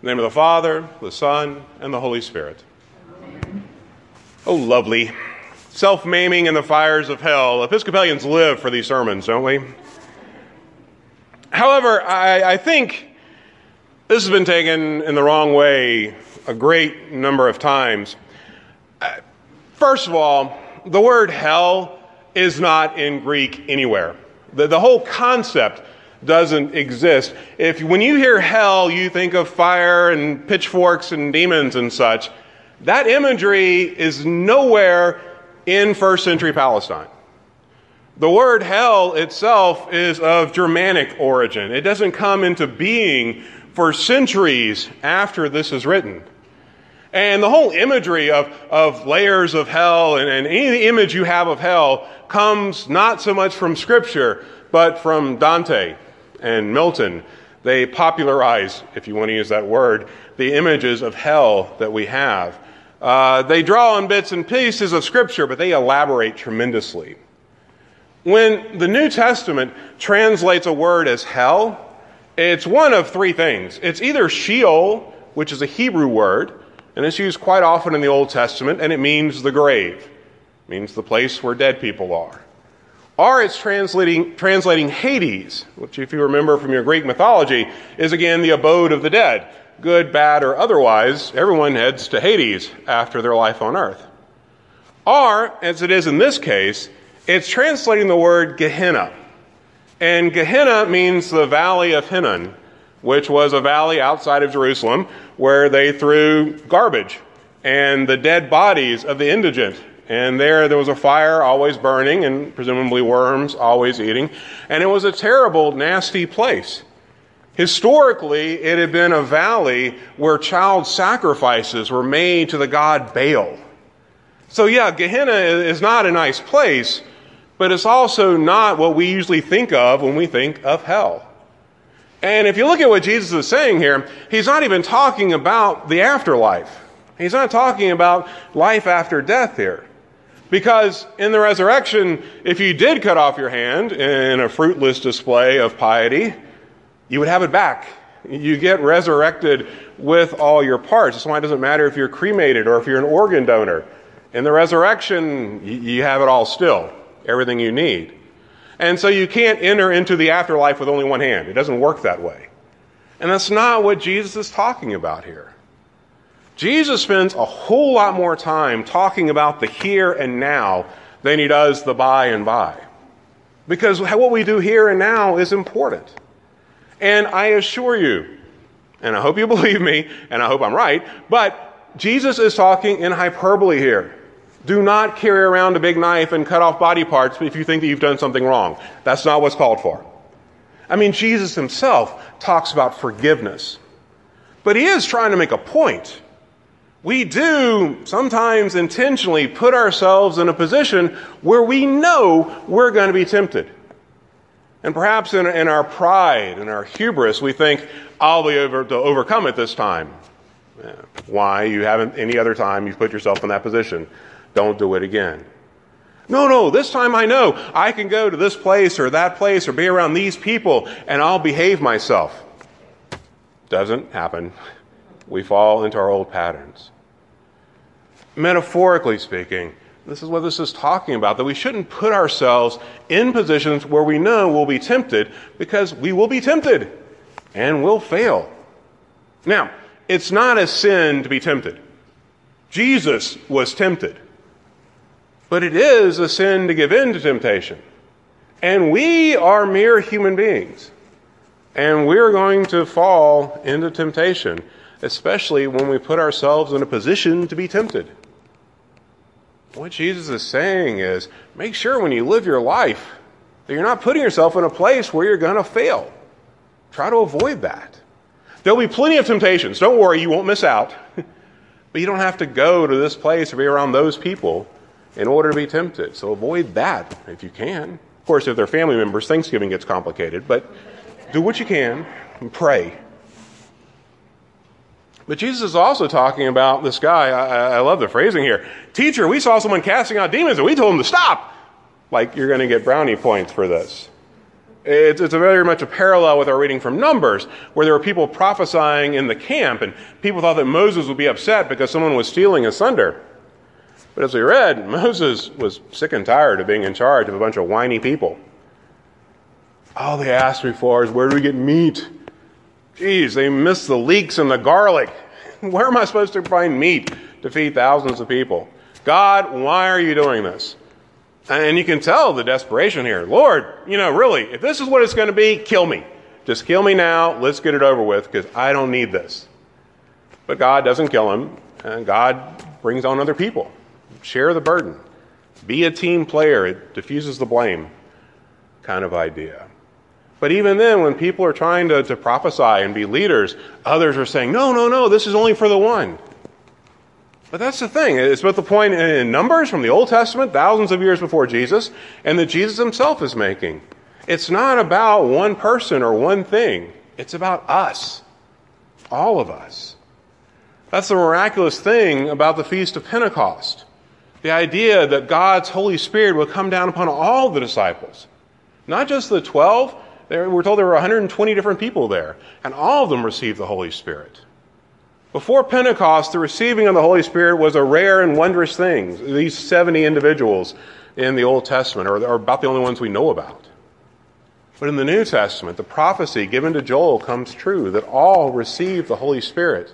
In the name of the Father, the Son, and the Holy Spirit. Oh, lovely. Self-maiming in the fires of hell. Episcopalians live for these sermons, don't we? However, I think this has been taken in the wrong way a great number of times. First of all, the word hell is not in Greek anywhere. The whole concept doesn't exist. When you hear hell, you think of fire and pitchforks and demons and such. That imagery is nowhere in first century Palestine. The word hell itself is of Germanic origin. It doesn't come into being for centuries after this is written. And the whole imagery of layers of hell and any image you have of hell comes not so much from Scripture, but from Dante and Milton. They popularize, if you want to use that word, the images of hell that we have. They draw on bits and pieces of Scripture, but they elaborate tremendously. When the New Testament translates a word as hell, it's one of three things. It's either Sheol, which is a Hebrew word, and it's used quite often in the Old Testament, and it means the grave. It means the place where dead people are. Or it's translating Hades, which, if you remember from your Greek mythology, is again the abode of the dead. Good, bad, or otherwise, everyone heads to Hades after their life on earth. Or, as it is in this case, it's translating the word Gehenna. And Gehenna means the valley of Hinnom, which was a valley outside of Jerusalem where they threw garbage and the dead bodies of the indigent. And there was a fire always burning and presumably worms always eating. And it was a terrible, nasty place. Historically, it had been a valley where child sacrifices were made to the god Baal. So yeah, Gehenna is not a nice place, but it's also not what we usually think of when we think of hell. And if you look at what Jesus is saying here, he's not even talking about the afterlife. He's not talking about life after death here. Because in the resurrection, if you did cut off your hand in a fruitless display of piety, you would have it back. You get resurrected with all your parts. That's why it doesn't matter if you're cremated or if you're an organ donor. In the resurrection, you have it all still, everything you need. And so you can't enter into the afterlife with only one hand. It doesn't work that way. And that's not what Jesus is talking about here. Jesus spends a whole lot more time talking about the here and now than he does the by and by. Because what we do here and now is important. And I assure you, and I hope you believe me, and I hope I'm right, but Jesus is talking in hyperbole here. Do not carry around a big knife and cut off body parts if you think that you've done something wrong. That's not what's called for. I mean, Jesus himself talks about forgiveness. But he is trying to make a point. We do sometimes intentionally put ourselves in a position where we know we're going to be tempted. And perhaps in our pride and our hubris, we think, I'll be able to overcome it this time. Why? You haven't any other time you've put yourself in that position. Don't do it again. No, this time I know I can go to this place or that place or be around these people and I'll behave myself. Doesn't happen. We fall into our old patterns. Metaphorically speaking, this is what this is talking about, that we shouldn't put ourselves in positions where we know we'll be tempted, because we will be tempted and we'll fail. Now, it's not a sin to be tempted. Jesus was tempted. But it is a sin to give in to temptation. And we are mere human beings. And we're going to fall into temptation, especially when we put ourselves in a position to be tempted. What Jesus is saying is, make sure when you live your life that you're not putting yourself in a place where you're going to fail. Try to avoid that. There'll be plenty of temptations. Don't worry, you won't miss out. But you don't have to go to this place or be around those people in order to be tempted. So avoid that if you can. Of course, if they're family members, Thanksgiving gets complicated. But do what you can and pray. But Jesus is also talking about this guy. I love the phrasing here. Teacher, we saw someone casting out demons and we told him to stop. Like you're going to get brownie points for this. It's very much a parallel with our reading from Numbers, where there were people prophesying in the camp, and people thought that Moses would be upset because someone was stealing asunder. But as we read, Moses was sick and tired of being in charge of a bunch of whiny people. All they asked me for is, where do we get meat? Geez, they missed the leeks and the garlic. Where am I supposed to find meat to feed thousands of people? God, why are you doing this? And you can tell the desperation here. Lord, really, if this is what it's going to be, kill me. Just kill me now. Let's get it over with, because I don't need this. But God doesn't kill him, and God brings on other people. Share the burden. Be a team player. It diffuses the blame kind of idea. But even then, when people are trying to prophesy and be leaders, others are saying, no, this is only for the one. But that's the thing. It's both the point in Numbers from the Old Testament, thousands of years before Jesus, and that Jesus himself is making. It's not about one person or one thing. It's about us. All of us. That's the miraculous thing about the Feast of Pentecost. The idea that God's Holy Spirit will come down upon all the disciples. Not just the 12. We're told there were 120 different people there, and all of them received the Holy Spirit. Before Pentecost, the receiving of the Holy Spirit was a rare and wondrous thing. These 70 individuals in the Old Testament are about the only ones we know about. But in the New Testament, the prophecy given to Joel comes true, that all receive the Holy Spirit.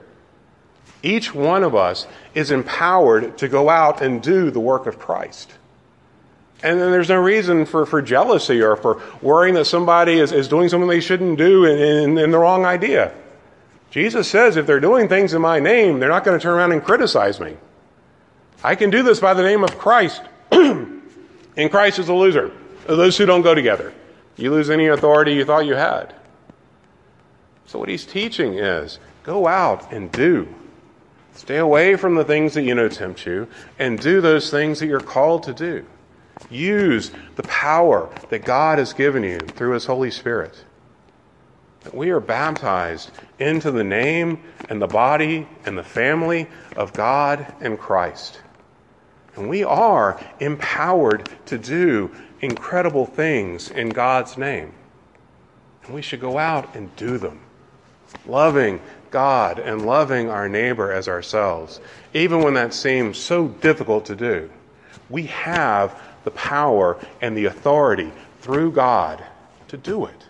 Each one of us is empowered to go out and do the work of Christ. And then there's no reason for jealousy or for worrying that somebody is doing something they shouldn't do in the wrong idea. Jesus says if they're doing things in my name, they're not going to turn around and criticize me. I can do this by the name of Christ. And Christ is a loser. Those who don't go together. You lose any authority you thought you had. So what he's teaching is, go out and do. Stay away from the things that tempt you, and do those things that you're called to do. Use the power that God has given you through his Holy Spirit. We are baptized into the name and the body and the family of God and Christ. And we are empowered to do incredible things in God's name. And we should go out and do them, loving God and loving our neighbor as ourselves, even when that seems so difficult to do. We have the power and the authority through God to do it.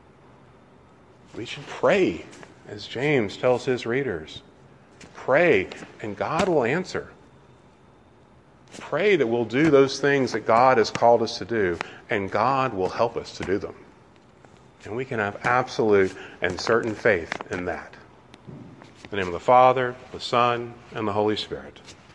We should pray, as James tells his readers. Pray, and God will answer. Pray that we'll do those things that God has called us to do, and God will help us to do them. And we can have absolute and certain faith in that. In the name of the Father, the Son, and the Holy Spirit.